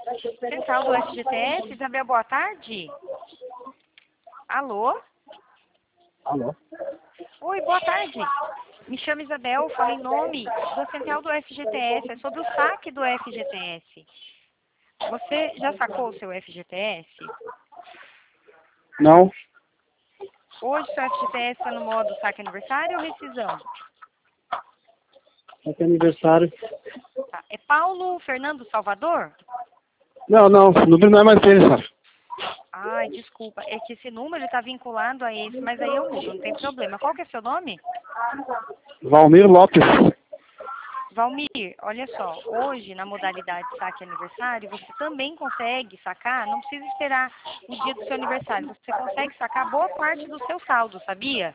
Central do FGTS, Isabel, boa tarde. Alô? Alô? Oi, boa tarde. Me chamo Isabel, falo em nome da Central do FGTS, é sobre o saque do FGTS. Você já sacou o seu FGTS? Não, Hoje o seu FGTS está no modo saque aniversário ou rescisão? é aniversário. Tá. É Paulo Fernando Salvador? Não, o número não é mais dele, sabe? Ai, desculpa, é que esse número está vinculado a esse, mas aí eu mudo, não tem problema. Qual que é seu nome? Valmir Lopes. Valmir, olha só, hoje na modalidade saque aniversário, você também consegue sacar, não precisa esperar o dia do seu aniversário, você consegue sacar boa parte do seu saldo, sabia?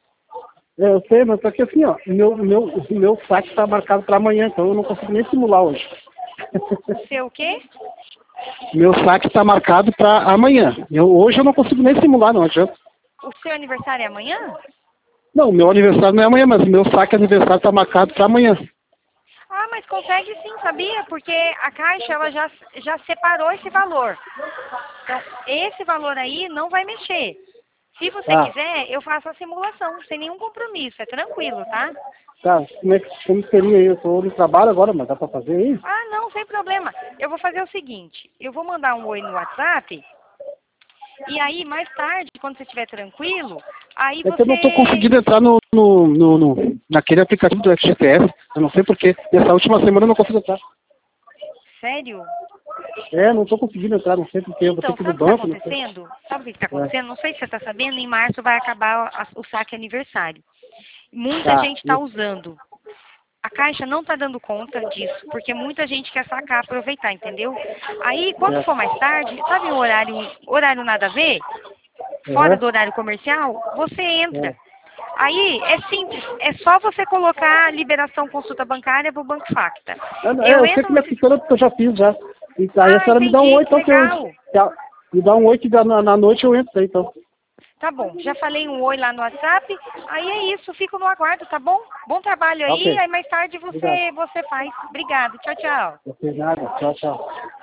Eu sei, mas só que assim, ó, o meu saque está marcado para amanhã, então eu não consigo nem simular hoje. O seu o quê? Meu saque está marcado para amanhã. Hoje eu não consigo nem simular, não adianta. O seu aniversário é amanhã? Não, o meu aniversário não é amanhã, mas o meu saque aniversário está marcado para amanhã. Ah, mas consegue sim, sabia? Porque a Caixa ela já separou esse valor. Então, esse valor aí não vai mexer. Se você Tá, quiser, eu faço a simulação, sem nenhum compromisso, é tranquilo, tá? tá. Como seria aí? Eu estou no trabalho agora, mas dá para fazer aí? Ah, não, sem problema. Eu vou fazer o seguinte, eu vou mandar um oi no WhatsApp, e aí, mais tarde, quando você estiver tranquilo, aí É que eu não estou você... conseguindo entrar naquele aplicativo do FGTS. Eu não sei porquê. Nessa última semana eu não consigo entrar. Sério? Não estou conseguindo entrar, não sei porquê. Eu vou ter Então, que ir no sabe o que está banco, não sei. acontecendo? Sabe o que está É, acontecendo? Não sei se você está sabendo, em março vai acabar o saque aniversário. Muita tá. gente está usando. A Caixa não está dando conta disso, porque muita gente quer sacar, aproveitar, entendeu? Aí, quando for mais tarde, sabe o horário nada a ver? Fora Aham, do horário comercial, você entra. é. Aí, é simples, é só você colocar a liberação consulta bancária para o Banco Facta. Eu Eu sei entro como no é que funciona, porque eu já fiz já. E aí a Ah, senhora me dá um entendi, oi, que então que eu. legal. Me dá um oi que na noite eu entro aí, então. Tá bom, já falei um oi lá no WhatsApp. Aí é isso, fico no aguardo, tá bom? Bom trabalho aí, Ok. aí mais tarde Obrigado. você faz. Obrigado, tchau, tchau. Não tem nada. Tchau, tchau.